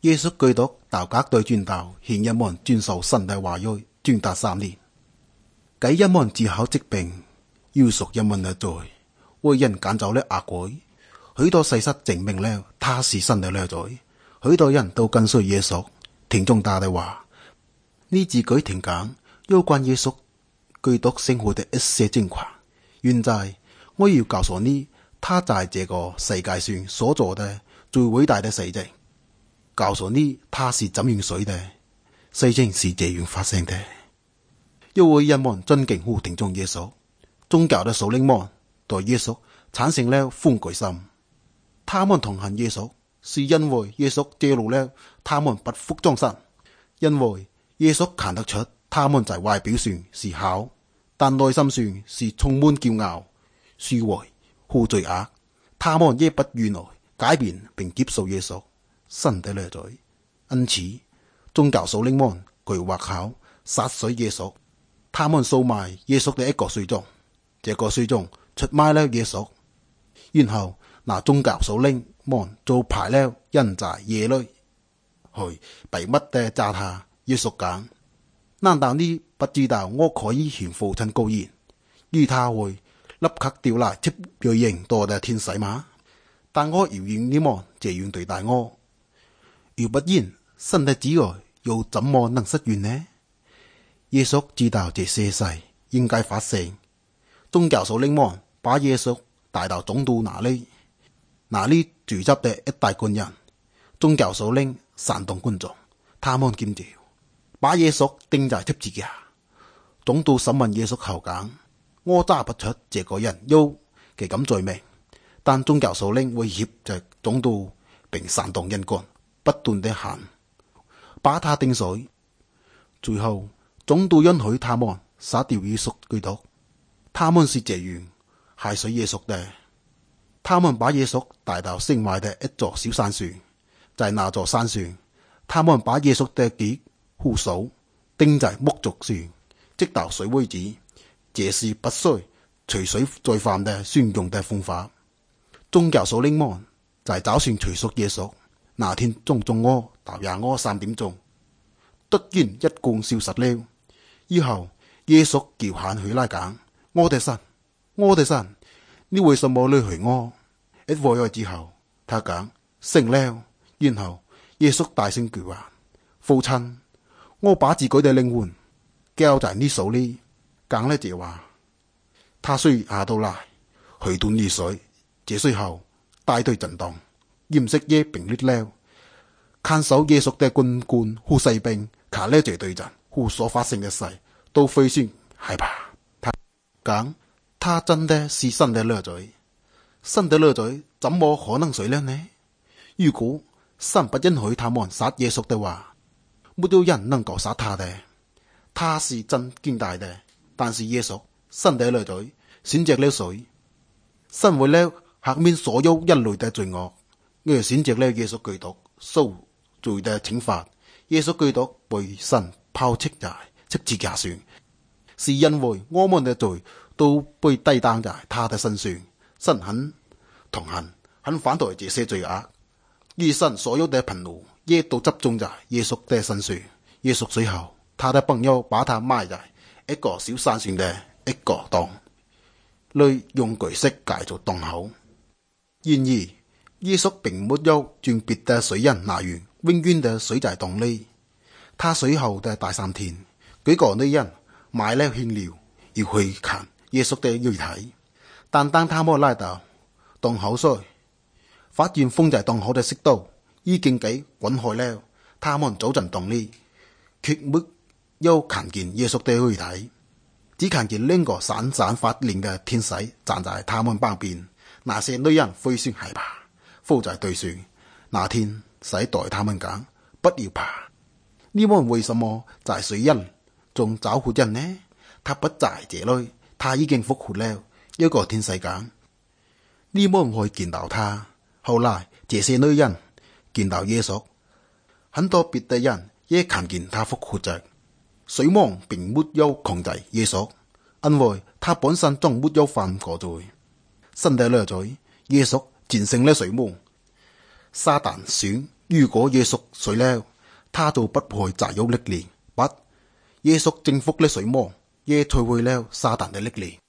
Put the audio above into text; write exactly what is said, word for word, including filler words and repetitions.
耶穌基督到各地傳道，勸人們遵守神的話語，傳達三年。給人們治好疾病，饒恕人們的罪，為人趕走了惡鬼。許多事實證明了他是神的兒子。許多人都跟隨耶穌，聽從他的話。你自己聽講有關耶穌基督生活的一些情況。現在我要告訴你，他在這個世界上所做的最偉大的事情。告訴你他是怎樣死的，事情是這樣發生的。因為人們尊敬和聽從耶穌，宗教的首領們對耶穌產生了恐懼心。他們痛恨耶穌，是因為耶穌揭露了他們不服從神。因為耶穌看得出他們在外表上是好，但內心上是充滿驕傲、虛偽和罪惡。他們也不願來改變並接受耶穌，神的兒子。因此，宗教首領們計劃好殺死耶穌。他們收買耶穌的一個稅種，這個稅種出賣了耶穌。然後那宗教首領們就派了人在夜裏去秘密地抓他。耶穌講：難道你不知道我可以向父親告言，而他會立刻調來七倍人多的天使嗎？但我要讓你們這樣對待我，要不然神的旨意又怎麼能實現呢？耶穌知道這些事應該發生。宗教首領們把耶穌帶到總督那裏，那裏聚集的一大群人。宗教首領煽動群眾，他們尖叫，把耶穌釘在十字架。總督審問耶穌後講：我查不出這個人有幾咁罪名。但宗教首領威脅着總督，並煽動人群，不斷地喊，把他釘死。最後總督允許他們殺掉耶穌基督。他們是這樣害死耶穌的。他們把耶穌帶到城外的一座小山上，在那座山上，他們把耶穌的腳和手釘在木柱上，直到死為止。這是不需除罪罪犯的專用的方法。宗教首領們在早上催促耶穌。那天中中午大約我三點鐘，突然一光消失了。以後耶穌叫喊起來講：我的神，我的神，你為什麼離棄我？一會兒之後，他講成了。然後耶穌大聲叫話：父親，我把自己的靈魂交在你手裏。講了這話，他遂下到來，去斷而水。這時候大隊震動，嚴色也並列了。看守耶穌的軍官和士兵看了這對陣和所發生的事，都非常害怕。他講：他真的是神的兒子，神的兒子怎麼可能死了呢？如果神不允許他們殺耶穌的話，沒有人能夠殺他的。他是真堅大的，但是耶穌，神的兒子，選擇了誰？神為了赦免所有人類的罪惡，而選擇了耶穌基督受罪的懲罰。耶穌基督被神拋棄在十字架上，是因為我們的罪都被抵擋在他的身上。神很痛恨、很反對這些罪惡，而神所有的憤怒也都集中在耶穌的身上。耶穌死後，他的朋友把他埋在一個小山上的一個洞裏，用巨石蓋住洞口。然而耶穌並沒有像別的水人那樣永遠的死在洞裏。他死後的第三天，幾個女人買了香料要去看耶穌的遺體，但當他們來到洞口時，發現封在洞口的石頭已經給滾開了。他們走進洞裏，卻沒有看見耶穌的遺體，只看見兩個閃閃發亮的天使站在他們旁邊。那些女人非常害怕，伏在地上。那天使對他們講：不要怕，你們為什麼在死人中找活人呢？他不在這裏，他已經復活了。一個天使講：你們會見到他。後來這些女人見到耶穌，很多別的人也看見他復活着。死亡並沒有控制耶穌，因為他本身仲沒有犯過罪。神的兒子耶穌戰勝了死亡。撒旦想如果耶穌睡了，他就不配再有力量。不，耶穌征服了睡魔，也摧毀了撒旦的力量。